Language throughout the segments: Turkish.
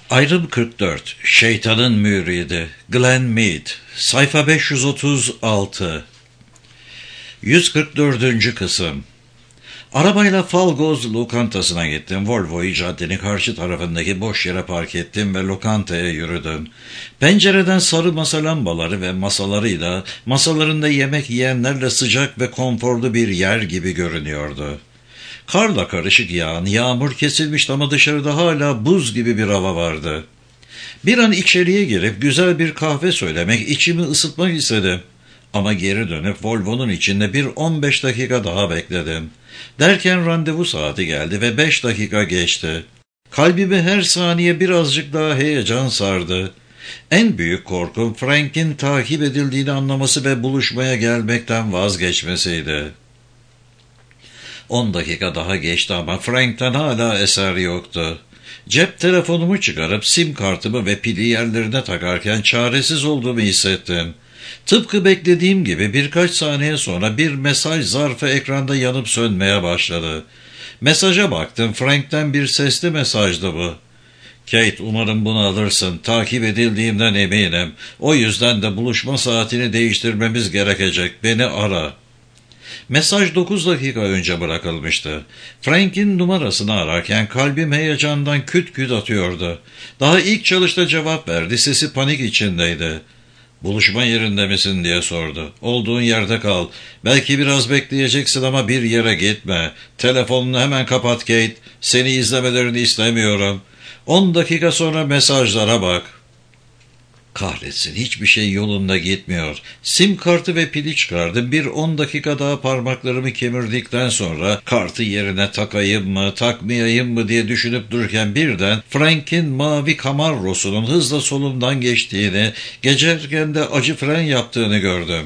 Ayrım 44. Şeytanın Müridi. Glenn Mead. Sayfa 536. 144. kısım. Arabayla Falgoz lokantasına gittim. Volvo'yu caddenin karşı tarafındaki boş yere park ettim ve lokantaya yürüdüm. Pencereden sarı masa lambaları ve masalarıyla, masalarında yemek yiyenlerle sıcak ve konforlu bir yer gibi görünüyordu. Karla karışık yağan, yağmur kesilmişti ama dışarıda hala buz gibi bir hava vardı. Bir an içeriye girip güzel bir kahve söylemek, içimi ısıtmak istedim. Ama geri dönüp Volvo'nun içinde bir 15 dakika daha bekledim. Derken randevu saati geldi ve 5 dakika geçti. Kalbimi her saniye birazcık daha heyecan sardı. En büyük korkum Frank'in takip edildiğini anlaması ve buluşmaya gelmekten vazgeçmesiydi. 10 dakika daha geçti ama Frank'ten hala eser yoktu. Cep telefonumu çıkarıp sim kartımı ve pili yerlerine takarken çaresiz olduğumu hissettim. Tıpkı beklediğim gibi birkaç saniye sonra bir mesaj zarfı ekranda yanıp sönmeye başladı. Mesaja baktım. Frank'ten bir sesli mesajdı bu. "Kate, umarım bunu alırsın. Takip edildiğimden eminim. O yüzden de buluşma saatini değiştirmemiz gerekecek. Beni ara." Mesaj 9 dakika önce bırakılmıştı. Frank'in numarasını ararken kalbim heyecandan küt küt atıyordu. Daha ilk çalışta cevap verdi. Sesi panik içindeydi. "Buluşma yerinde misin?" diye sordu. "Olduğun yerde kal. Belki biraz bekleyeceksin ama bir yere gitme. Telefonunu hemen kapat Kate. Seni izlemelerini istemiyorum. 10 dakika sonra mesajlara bak." Kahretsin, hiçbir şey yolunda gitmiyor. Sim kartı ve pili çıkardım. Bir 10 dakika daha parmaklarımı kemirdikten sonra kartı yerine takayım mı, takmayayım mı diye düşünüp dururken birden Frank'in mavi Camaro'sunun hızla solumdan geçtiğini, geçerken de acı fren yaptığını gördüm.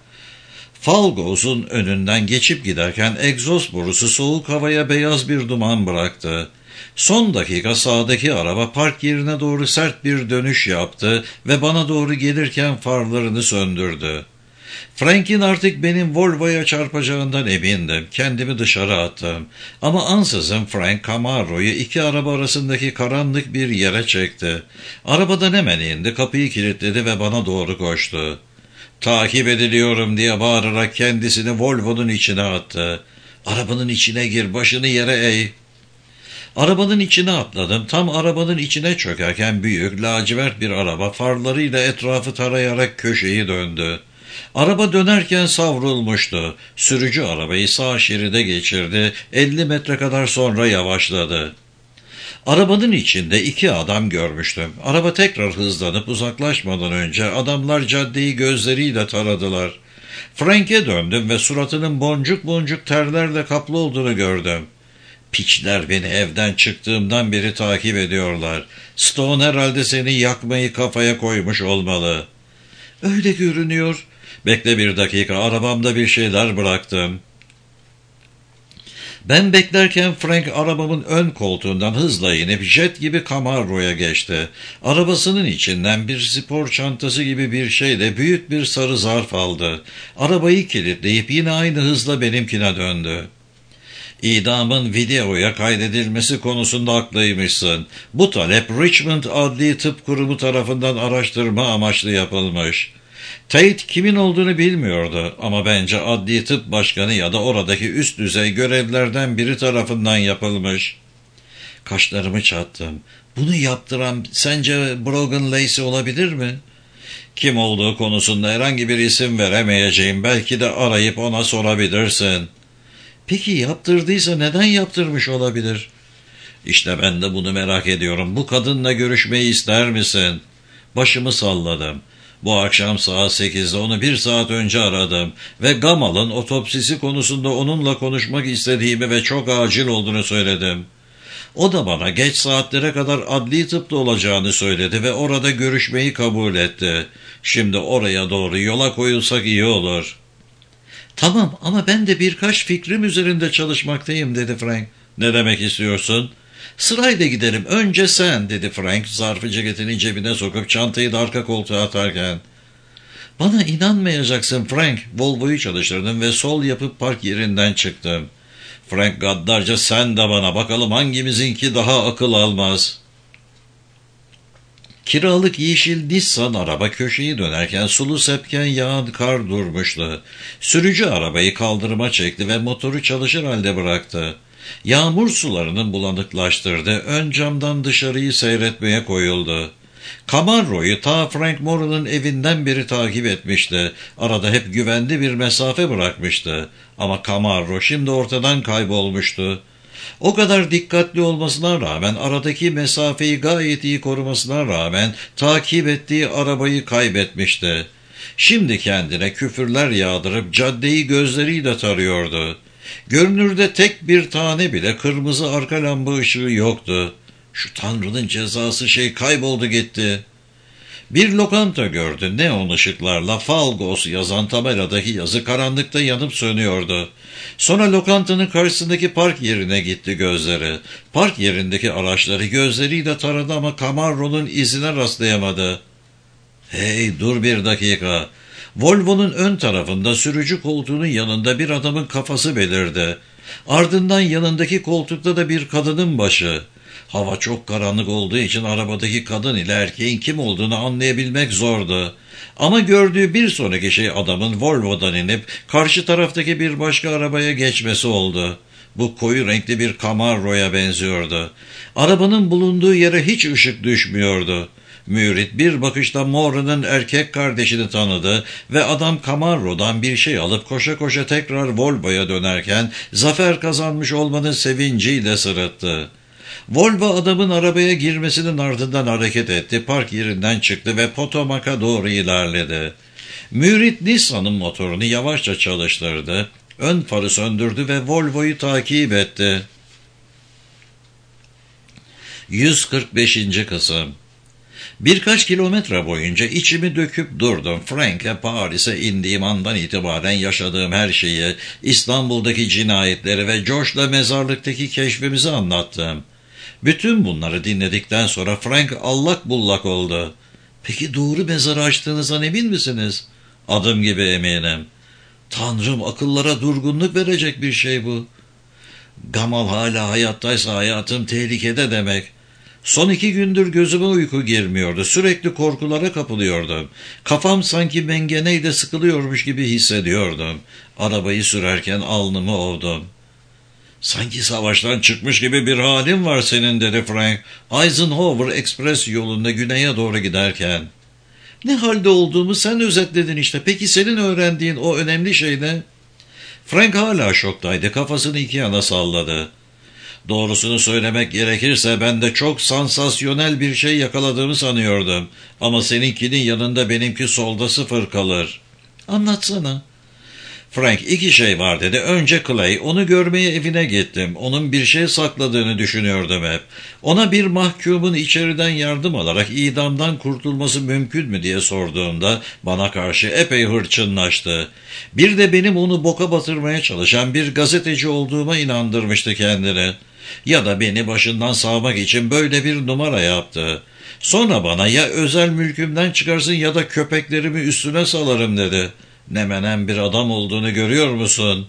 Falgoz'un önünden geçip giderken egzoz borusu soğuk havaya beyaz bir duman bıraktı. Son dakika sağdaki araba park yerine doğru sert bir dönüş yaptı ve bana doğru gelirken farlarını söndürdü. Frank'in artık benim Volvo'ya çarpacağından emindim. Kendimi dışarı attım. Ama ansızın Frank Camaro'yu iki araba arasındaki karanlık bir yere çekti. Arabadan hemen indi, kapıyı kilitledi ve bana doğru koştu. "Takip ediliyorum" diye bağırarak kendisini Volvo'nun içine attı. "Arabanın içine gir, başını yere eğ." Arabanın içine atladım. Tam arabanın içine çökerken büyük, lacivert bir araba farlarıyla etrafı tarayarak köşeyi döndü. Araba dönerken savrulmuştu. Sürücü arabayı sağ şeride geçirdi. 50 metre kadar sonra yavaşladı. Arabanın içinde iki adam görmüştüm. Araba tekrar hızlanıp uzaklaşmadan önce adamlar caddeyi gözleriyle taradılar. Frank'e döndüm ve suratının boncuk boncuk terlerle kaplı olduğunu gördüm. "Piçler beni evden çıktığımdan beri takip ediyorlar. Stone herhalde seni yakmayı kafaya koymuş olmalı." "Öyle görünüyor." "Bekle bir dakika, arabamda bir şeyler bıraktım." Ben beklerken Frank arabamın ön koltuğundan hızla inip jet gibi Camaro'ya geçti. Arabasının içinden bir spor çantası gibi bir şeyle büyük bir sarı zarf aldı. Arabayı kilitleyip yine aynı hızla benimkine döndü. "İdamın videoya kaydedilmesi konusunda haklıymışsın. Bu talep Richmond Adli Tıp Kurumu tarafından araştırma amaçlı yapılmış. Tate kimin olduğunu bilmiyordu ama bence Adli Tıp Başkanı ya da oradaki üst düzey görevlerden biri tarafından yapılmış." Kaşlarımı çattım. "Bunu yaptıran sence Brogan Lacey olabilir mi?" "Kim olduğu konusunda herhangi bir isim veremeyeceğim. Belki de arayıp ona sorabilirsin." "Peki yaptırdıysa neden yaptırmış olabilir?" "İşte ben de bunu merak ediyorum. Bu kadınla görüşmeyi ister misin?" Başımı salladım. "Bu akşam saat 8'de onu 1 saat önce aradım ve Gamal'ın otopsisi konusunda onunla konuşmak istediğimi ve çok acil olduğunu söyledim. O da bana geç saatlere kadar adli tıpta olacağını söyledi ve orada görüşmeyi kabul etti. Şimdi oraya doğru yola koyulsak iyi olur." "Tamam ama ben de birkaç fikrim üzerinde çalışmaktayım" dedi Frank. "Ne demek istiyorsun?" "Sırayla gidelim. Önce sen" dedi Frank zarfı ceketinin cebine sokup çantayı da arka koltuğa atarken. "Bana inanmayacaksın Frank." Volvo'yu çalıştırdım ve sol yapıp park yerinden çıktım. Frank gaddarca "Sen de bana, bakalım hangimizinki daha akıl almaz." Kiralık yeşil Nissan araba köşeyi dönerken sulu sepken yağan kar durmuştu. Sürücü arabayı kaldırıma çekti ve motoru çalışır halde bıraktı. Yağmur sularının bulanıklaştırdı. Ön camdan dışarıyı seyretmeye koyuldu. Camarro'yu ta Frank Mora'nın evinden beri takip etmişti. Arada hep güvenli bir mesafe bırakmıştı. Ama Camarro şimdi ortadan kaybolmuştu. O kadar dikkatli olmasına rağmen, aradaki mesafeyi gayet iyi korumasına rağmen takip ettiği arabayı kaybetmişti. Şimdi kendine küfürler yağdırıp caddeyi gözleriyle tarıyordu. Görünürde tek bir tane bile kırmızı arka lamba ışığı yoktu. Şu Tanrı'nın cezası kayboldu gitti. Bir lokanta gördü. Neon ışıklarla Falgos yazan tabeladaki yazı karanlıkta yanıp sönüyordu. Sonra lokantanın karşısındaki park yerine gitti gözleri. Park yerindeki araçları gözleriyle taradı ama Camarro'nun izine rastlayamadı. Hey, dur bir dakika. Volvo'nun ön tarafında sürücü koltuğunun yanında bir adamın kafası belirdi. Ardından yanındaki koltukta da bir kadının başı. Hava çok karanlık olduğu için arabadaki kadın ile erkeğin kim olduğunu anlayabilmek zordu. Ama gördüğü bir sonraki adamın Volvo'dan inip karşı taraftaki bir başka arabaya geçmesi oldu. Bu koyu renkli bir Camarro'ya benziyordu. Arabanın bulunduğu yere hiç ışık düşmüyordu. Mürit bir bakışta Mora'nın erkek kardeşini tanıdı ve adam Camarro'dan bir şey alıp koşa koşa tekrar Volvo'ya dönerken zafer kazanmış olmanın sevinciyle sırıttı. Volvo adamın arabaya girmesinin ardından hareket etti, park yerinden çıktı ve Potomac'a doğru ilerledi. Mürit Nissan'ın motorunu yavaşça çalıştırdı, ön farı söndürdü ve Volvo'yu takip etti. 145. kısım. Birkaç kilometre boyunca içimi döküp durdum. Frank'le Paris'e indiğim andan itibaren yaşadığım her şeyi, İstanbul'daki cinayetleri ve Josh'la mezarlıktaki keşfimizi anlattım. Bütün bunları dinledikten sonra Frank allak bullak oldu. Peki doğru mezarı açtığınızdan emin misiniz? Adım gibi eminim. Tanrım, akıllara durgunluk verecek bir şey bu. Gamal hala hayattaysa hayatım tehlikede demek. Son 2 gündür gözüme uyku girmiyordu. Sürekli korkulara kapılıyordum. Kafam sanki mengeneyle sıkılıyormuş gibi hissediyordum. Arabayı sürerken alnımı ovdum. Sanki savaştan çıkmış gibi bir halin var senin, dedi Frank, Eisenhower Express yolunda güneye doğru giderken. Ne halde olduğumu sen özetledin işte. Peki senin öğrendiğin o önemli şey ne? Frank hala şoktaydı. Kafasını iki yana salladı. Doğrusunu söylemek gerekirse ben de çok sansasyonel bir şey yakaladığımı sanıyordum. Ama seninkinin yanında benimki solda 0 kalır. Anlatsana. Frank, 2 şey var dedi. Önce Clay, onu görmeye evine gittim. Onun bir şey sakladığını düşünüyordum hep. Ona bir mahkumun içeriden yardım alarak idamdan kurtulması mümkün mü diye sorduğumda bana karşı epey hırçınlaştı. Bir de benim onu boka batırmaya çalışan bir gazeteci olduğuma inandırmıştı kendini. Ya da beni başından savmak için böyle bir numara yaptı. Sonra bana ya özel mülkümden çıkarsın ya da köpeklerimi üstüne salarım dedi. Ne menen bir adam olduğunu görüyor musun?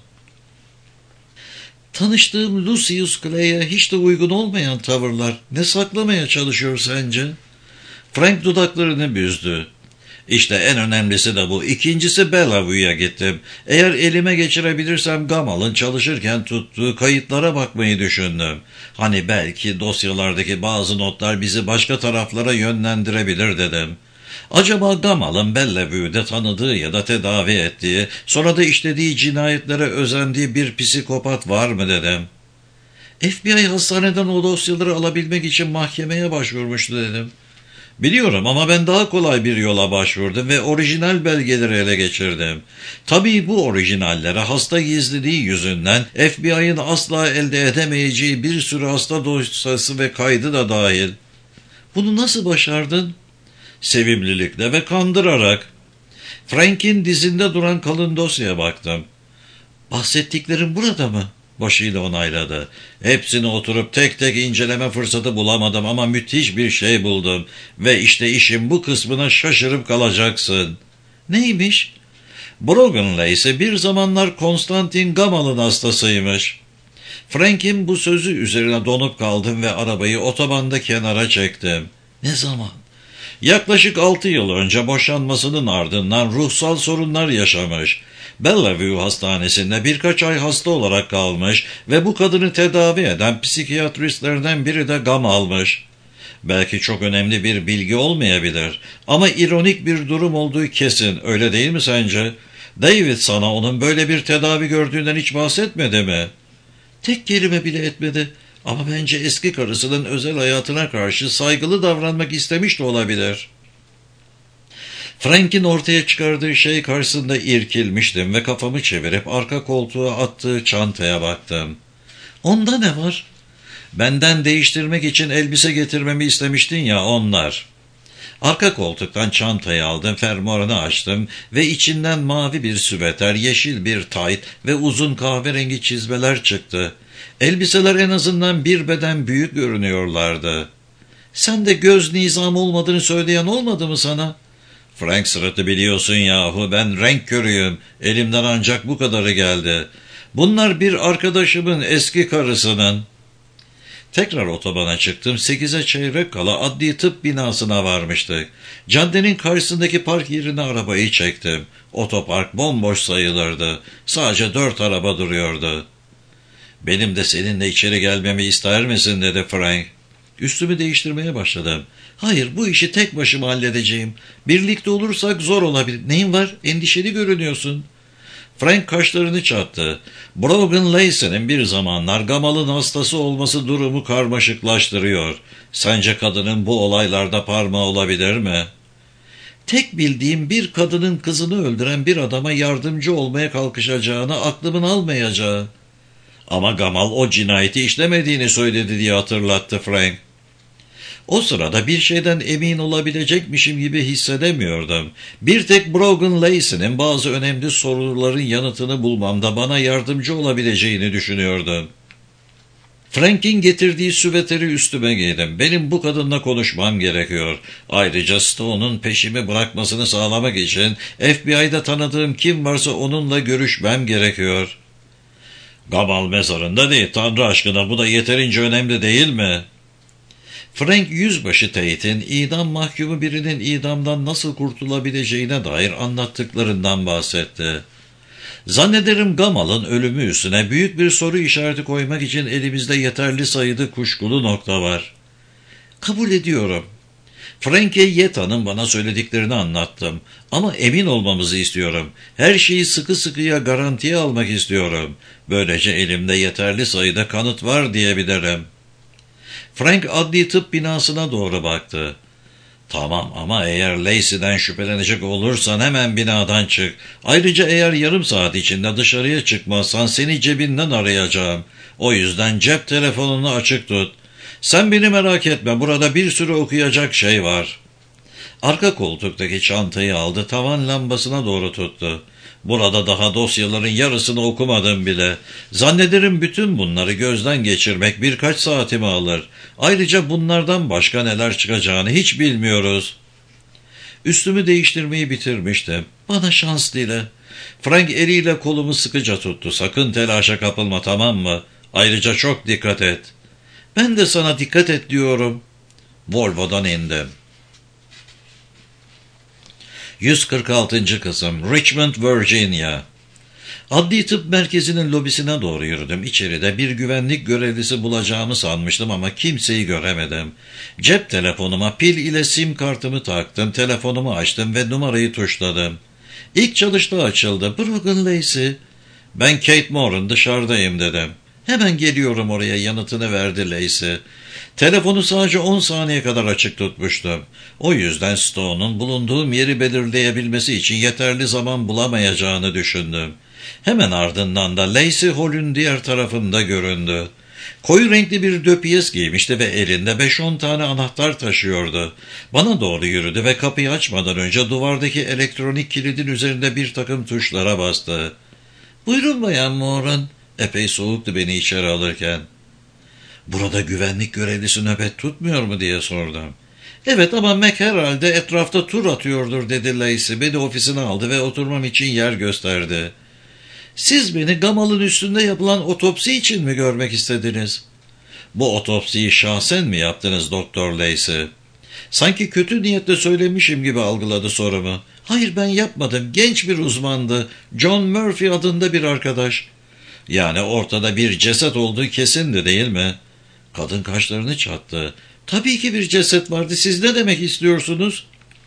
Tanıştığım Lucius Clay'e hiç de uygun olmayan tavırlar. Ne saklamaya çalışıyor sence? Frank dudaklarını büzdü. İşte en önemlisi de bu. İkincisi, Bellevue'ya gittim. Eğer elime geçirebilirsem Gamal'ın çalışırken tuttuğu kayıtlara bakmayı düşündüm. Hani belki dosyalardaki bazı notlar bizi başka taraflara yönlendirebilir dedim. Acaba Gamal'ın Bellevue'de tanıdığı ya da tedavi ettiği, sonra da işlediği cinayetlere özendiği bir psikopat var mı dedim. FBI hastaneden o dosyaları alabilmek için mahkemeye başvurmuştu dedim. Biliyorum ama ben daha kolay bir yola başvurdum ve orijinal belgeleri ele geçirdim. Tabii bu orijinallere hasta gizliliği yüzünden FBI'ın asla elde edemeyeceği bir sürü hasta dosyası ve kaydı da dahil. Bunu nasıl başardın? Sevimlilikle ve kandırarak. Frank'in dizinde duran kalın dosyaya baktım. Bahsettiklerim burada mı? Başıyla onayladı. Hepsini oturup tek tek inceleme fırsatı bulamadım ama müthiş bir şey buldum. Ve işte işin bu kısmına şaşırıp kalacaksın. Neymiş? Brogan'la ise bir zamanlar Konstantin Gamal'ın hastasıymış. Frank'in bu sözü üzerine donup kaldım ve arabayı otobanda kenara çektim. Ne zaman? Yaklaşık 6 yıl önce boşanmasının ardından ruhsal sorunlar yaşamış. Bellevue Hastanesi'nde birkaç ay hasta olarak kalmış ve bu kadını tedavi eden psikiyatristlerden biri de gam almış. Belki çok önemli bir bilgi olmayabilir ama ironik bir durum olduğu kesin, öyle değil mi sence? David sana onun böyle bir tedavi gördüğünden hiç bahsetmedi mi? Tek kelime bile etmedi ama bence eski karısının özel hayatına karşı saygılı davranmak istemiş de olabilir. Frank'in ortaya çıkardığı şey karşısında irkilmiştim ve kafamı çevirip arka koltuğa attığı çantaya baktım. Onda ne var? Benden değiştirmek için elbise getirmemi istemiştin ya, onlar. Arka koltuktan çantayı aldım, fermuarını açtım ve içinden mavi bir süveter, yeşil bir tayt ve uzun kahverengi çizmeler çıktı. Elbiseler en azından bir beden büyük görünüyorlardı. Sen de göz nizam olmadığını söyleyen olmadı mı sana? Frank sırıtı, biliyorsun yahu, ben renk körüyüm. Elimden ancak bu kadarı geldi. Bunlar bir arkadaşımın eski karısının. Tekrar otobana çıktım. 8'e çeyrek kala adli tıp binasına varmıştık. Caddenin karşısındaki park yerine arabayı çektim. Otopark bomboş sayılırdı. Sadece 4 araba duruyordu. Benim de seninle içeri gelmemi ister misin dedi Frank. Üstümü değiştirmeye başladım. Hayır, bu işi tek başıma halledeceğim. Birlikte olursak zor olabilir. Neyin var? Endişeli görünüyorsun. Frank kaşlarını çattı. Brogan Lacey'nin bir zamanlar Gamal'ın hastası olması durumu karmaşıklaştırıyor. Sence kadının bu olaylarda parmağı olabilir mi? Tek bildiğim, bir kadının kızını öldüren bir adama yardımcı olmaya kalkışacağını aklımın almayacağı. Ama Gamal o cinayeti işlemediğini söyledi diye hatırlattı Frank. O sırada bir şeyden emin olabilecekmişim gibi hissedemiyordum. Bir tek Brogan Lacey'nin bazı önemli soruların yanıtını bulmamda bana yardımcı olabileceğini düşünüyordum. Frank'in getirdiği süveteri üstüme giydim. Benim bu kadınla konuşmam gerekiyor. Ayrıca Stone'un peşimi bırakmasını sağlamak için FBI'da tanıdığım kim varsa onunla görüşmem gerekiyor. Gamal mezarında değil, Tanrı aşkına, bu da yeterince önemli değil mi? Frank, yüzbaşı Tate'in idam mahkumu birinin idamdan nasıl kurtulabileceğine dair anlattıklarından bahsetti. Zannederim Gamal'ın ölümü üstüne büyük bir soru işareti koymak için elimizde yeterli sayıda kuşkulu nokta var. Kabul ediyorum. Frank'e Yeta'nın bana söylediklerini anlattım. Ama emin olmamızı istiyorum. Her şeyi sıkı sıkıya garantiye almak istiyorum. Böylece elimde yeterli sayıda kanıt var diyebilirim. Frank adli tıp binasına doğru baktı. Tamam, ama eğer Lacey'den şüphelenecek olursan hemen binadan çık. Ayrıca eğer yarım saat içinde dışarıya çıkmazsan seni cebinden arayacağım. O yüzden cep telefonunu açık tut. Sen beni merak etme, burada bir sürü okuyacak şey var. Arka koltuktaki çantayı aldı, tavan lambasına doğru tuttu. Burada daha dosyaların yarısını okumadım bile. Zannederim bütün bunları gözden geçirmek birkaç saatimi alır. Ayrıca bunlardan başka neler çıkacağını hiç bilmiyoruz. Üstümü değiştirmeyi bitirmiştim. Bana şans dile. Frank eliyle kolumu sıkıca tuttu. Sakın telaşa kapılma, tamam mı? Ayrıca çok dikkat et. Ben de sana dikkat et diyorum. Volvo'dan indim. 146. kısım, Richmond, Virginia. Adli tıp merkezinin lobisine doğru yürüdüm. İçeride bir güvenlik görevlisi bulacağımı sanmıştım ama kimseyi göremedim. Cep telefonuma pil ile sim kartımı taktım, telefonumu açtım ve numarayı tuşladım. İlk çalışta açıldı. Brogan Lacey. Ben Kate Moran, dışarıdayım dedim. Hemen geliyorum oraya, yanıtını verdi Lacey. Telefonu sadece 10 saniye kadar açık tutmuştum. O yüzden Stone'un bulunduğum yeri belirleyebilmesi için yeterli zaman bulamayacağını düşündüm. Hemen ardından da Lacey Hall'ün diğer tarafında göründü. Koyu renkli bir döpiyes giymişti ve elinde 5-10 tane anahtar taşıyordu. Bana doğru yürüdü ve kapıyı açmadan önce duvardaki elektronik kilidin üzerinde bir takım tuşlara bastı. "Buyurun Bayan Moran." Epey soğuktu beni içeri alırken. "Burada güvenlik görevlisi nöbet tutmuyor mu?" diye sordum. "Evet, ama Mac herhalde etrafta tur atıyordur," dedi Lacey. Beni ofisine aldı ve oturmam için yer gösterdi. "Siz beni Gamal'ın üstünde yapılan otopsi için mi görmek istediniz?" "Bu otopsiyi şahsen mi yaptınız Doktor Lacey?" Sanki kötü niyetle söylemişim gibi algıladı sorumu. Hayır, ben yapmadım. Genç bir uzmandı. John Murphy adında bir arkadaş. Yani ortada bir ceset olduğu kesindi, değil mi? Kadın kaşlarını çattı. Tabii ki bir ceset vardı. Siz ne demek istiyorsunuz?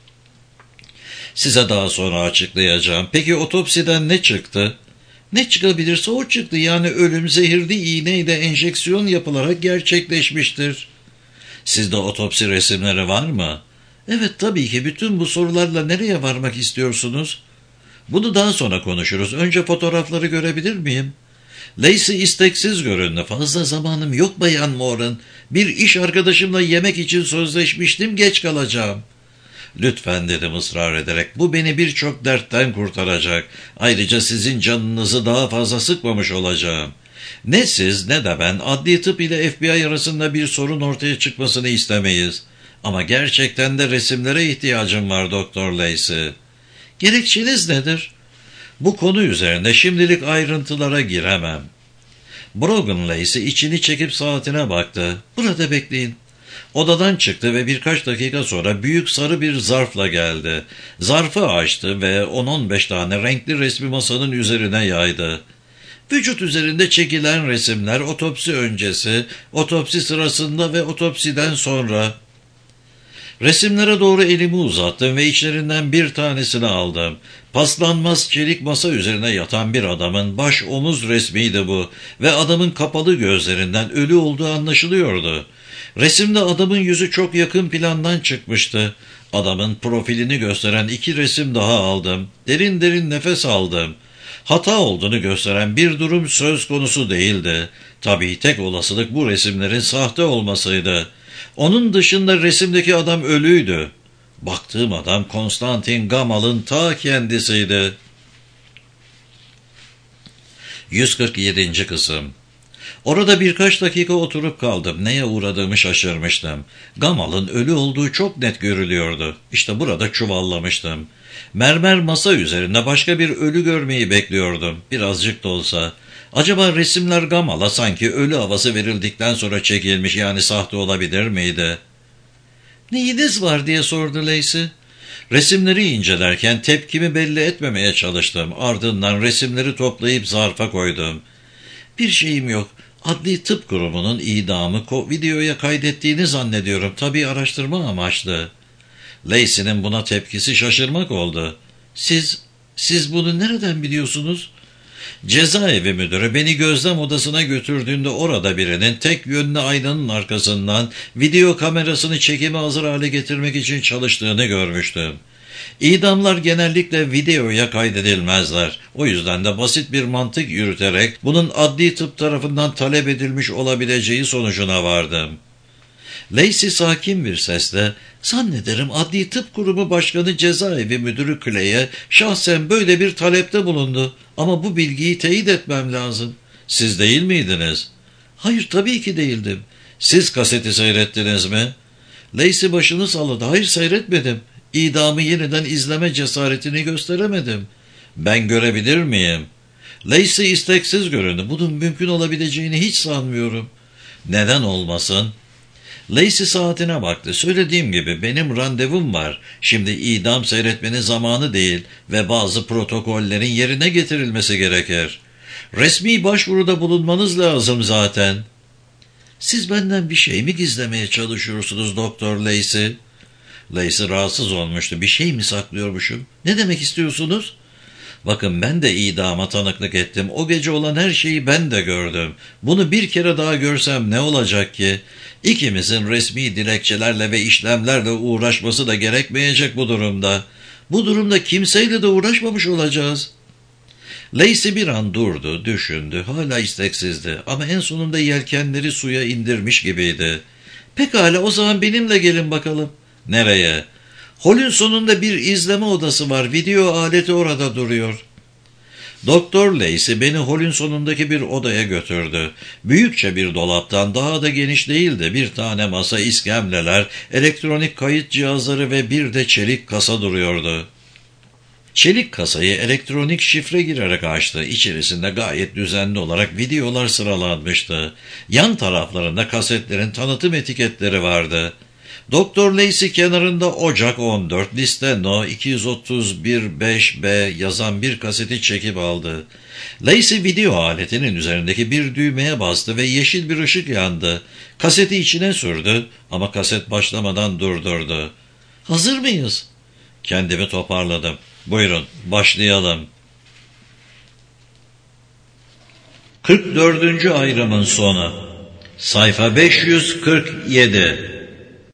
Size daha sonra açıklayacağım. Peki otopsiden ne çıktı? Ne çıkabilirse o çıktı. Yani ölüm zehirli iğneyle enjeksiyon yapılarak gerçekleşmiştir. Sizde otopsi resimleri var mı? Evet, tabii ki. Bütün bu sorularla nereye varmak istiyorsunuz? Bunu daha sonra konuşuruz. Önce fotoğrafları görebilir miyim? Lacey isteksiz göründü. Fazla zamanım yok Bayan Moran. Bir iş arkadaşımla yemek için sözleşmiştim, geç kalacağım. Lütfen, dedim ısrar ederek. Bu beni birçok dertten kurtaracak. Ayrıca sizin canınızı daha fazla sıkmamış olacağım. Ne siz ne de ben adli tıp ile FBI arasında bir sorun ortaya çıkmasını istemeyiz. Ama gerçekten de resimlere ihtiyacım var Doktor Lacey. Gerekçeniz nedir? Bu konu üzerinde şimdilik ayrıntılara giremem. Brogan Lacey içini çekip saatine baktı. Burada bekleyin. Odadan çıktı ve birkaç dakika sonra büyük sarı bir zarfla geldi. Zarfı açtı ve 10-15 tane renkli resmi masanın üzerine yaydı. Vücut üzerinde çekilen resimler otopsi öncesi, otopsi sırasında ve otopsiden sonra. Resimlere doğru elimi uzattım ve içlerinden bir tanesini aldım. Paslanmaz çelik masa üzerine yatan bir adamın baş omuz resmiydi bu ve adamın kapalı gözlerinden ölü olduğu anlaşılıyordu. Resimde adamın yüzü çok yakın plandan çıkmıştı. Adamın profilini gösteren 2 resim daha aldım. Derin derin nefes aldım. Hata olduğunu gösteren bir durum söz konusu değildi. Tabii tek olasılık bu resimlerin sahte olmasıydı. Onun dışında resimdeki adam ölüydü. Baktığım adam Konstantin Gamal'ın ta kendisiydi. 147. Kısım. Orada birkaç dakika oturup kaldım. Neye uğradığımı şaşırmıştım. Gamal'ın ölü olduğu çok net görülüyordu. İşte burada çuvallamıştım. Mermer masa üzerinde başka bir ölü görmeyi bekliyordum. Birazcık da olsa. Acaba resimler Gamal'a sanki ölü havası verildikten sonra çekilmiş, yani sahte olabilir miydi? "Neyiniz var?" diye sordu Lacey. Resimleri incelerken tepkimi belli etmemeye çalıştım. Ardından resimleri toplayıp zarfa koydum. "Bir şeyim yok. Adli Tıp Kurumu'nun idamı videoya kaydettiğini zannediyorum. Tabii araştırma amaçlı." Lacey'nin buna tepkisi şaşırmak oldu. Siz bunu nereden biliyorsunuz?" Cezaevi müdürü beni gözlem odasına götürdüğünde orada birinin tek yönlü aynanın arkasından video kamerasını çekime hazır hale getirmek için çalıştığını görmüştüm. İdamlar genellikle videoya kaydedilmezler. O yüzden de basit bir mantık yürüterek bunun adli tıp tarafından talep edilmiş olabileceği sonucuna vardım. Lacey sakin bir sesle, "Zannederim Adli Tıp Kurumu Başkanı Cezaevi Müdürü Clay'e şahsen böyle bir talepte bulundu. Ama bu bilgiyi teyit etmem lazım." "Siz değil miydiniz?" "Hayır, tabii ki değildim." "Siz kaseti seyrettiniz mi?" Lacey başını salladı. "Hayır, seyretmedim. İdamı yeniden izleme cesaretini gösteremedim." "Ben görebilir miyim?" Lacey isteksiz göründü. "Bunun mümkün olabileceğini hiç sanmıyorum." "Neden olmasın?" Lacey saatine baktı. "Söylediğim gibi benim randevum var. Şimdi idam seyretmenin zamanı değil ve bazı protokollerin yerine getirilmesi gerekir. Resmi başvuruda bulunmanız lazım zaten." "Siz benden bir şey mi gizlemeye çalışıyorsunuz Doktor Lacey?" Lacey rahatsız olmuştu. "Bir şey mi saklıyormuşum? Ne demek istiyorsunuz?" "Bakın, ben de idama tanıklık ettim. O gece olan her şeyi ben de gördüm. Bunu bir kere daha görsem ne olacak ki? İkimizin resmi dilekçelerle ve işlemlerle uğraşması da gerekmeyecek bu durumda. Bu durumda kimseyle de uğraşmamış olacağız." Lacey bir an durdu, düşündü. Hala isteksizdi ama en sonunda yelkenleri suya indirmiş gibiydi. "Pekala, o zaman benimle gelin bakalım." "Nereye?" "Holün sonunda bir izleme odası var. Video aleti orada duruyor." Doktor Lacey beni holün sonundaki bir odaya götürdü. Büyükçe bir dolaptan, daha da geniş değildi, bir tane masa, iskemleler, elektronik kayıt cihazları ve bir de çelik kasa duruyordu. Çelik kasayı elektronik şifre girerek açtı. İçerisinde gayet düzenli olarak videolar sıralanmıştı. Yan taraflarında kasetlerin tanıtım etiketleri vardı. Doktor Lacey kenarında Ocak 14 liste No 231-5B yazan bir kaseti çekip aldı. Lacey video aletinin üzerindeki bir düğmeye bastı ve yeşil bir ışık yandı. Kaseti içine sürdü ama kaset başlamadan durdurdu. "Hazır mıyız?" Kendimi toparladım. "Buyurun, başlayalım." 44. ayrımın sonu. Sayfa 547.